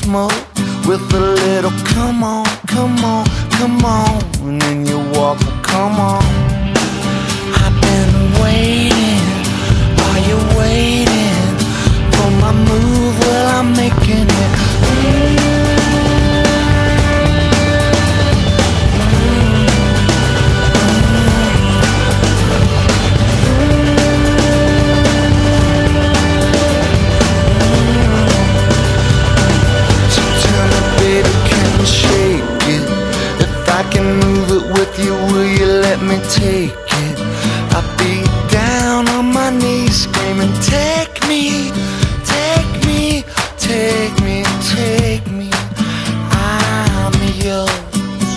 smoke with a little come on, come on, come on, and then you walk, well, come on. I've been waiting, are you waiting for my move? Well, I'm making it. Will you let me take it? I'll be down on my knees screaming, take me, take me, take me, take me. I'm yours.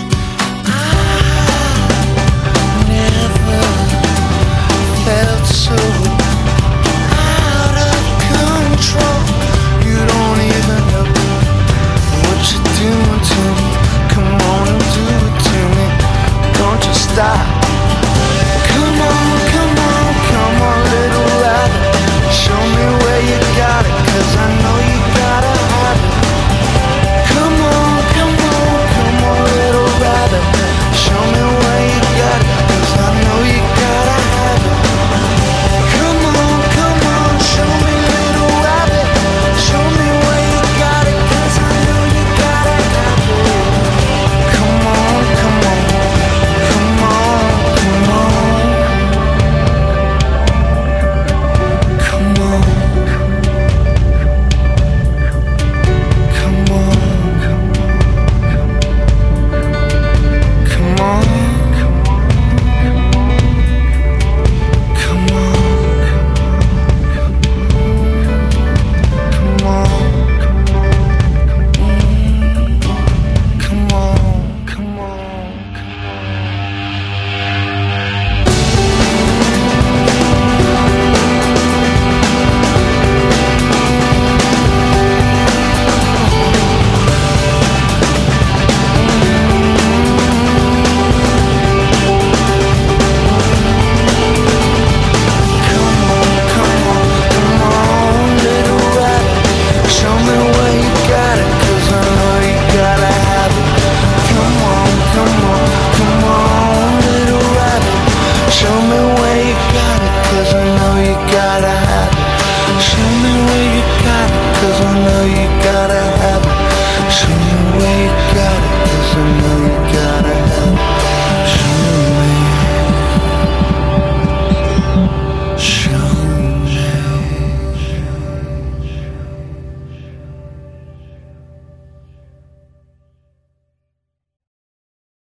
I never felt so out of control. You don't even know what you're doing to me. Come on and do it to me. Don't you stop. Come on, come on, come on, little rabbit. Show me where you got it, 'cause I know you gotta have it. Come on, come on, come on, little rabbit. Show me where you got it, 'cause I know you gotta have it. Come on, come on, show me, little rabbit. Show me where you got it, 'cause I know you gotta have it. Come on, come on. Show me where you got it, 'cause I know you gotta have it. Show me where you got it, 'cause I know you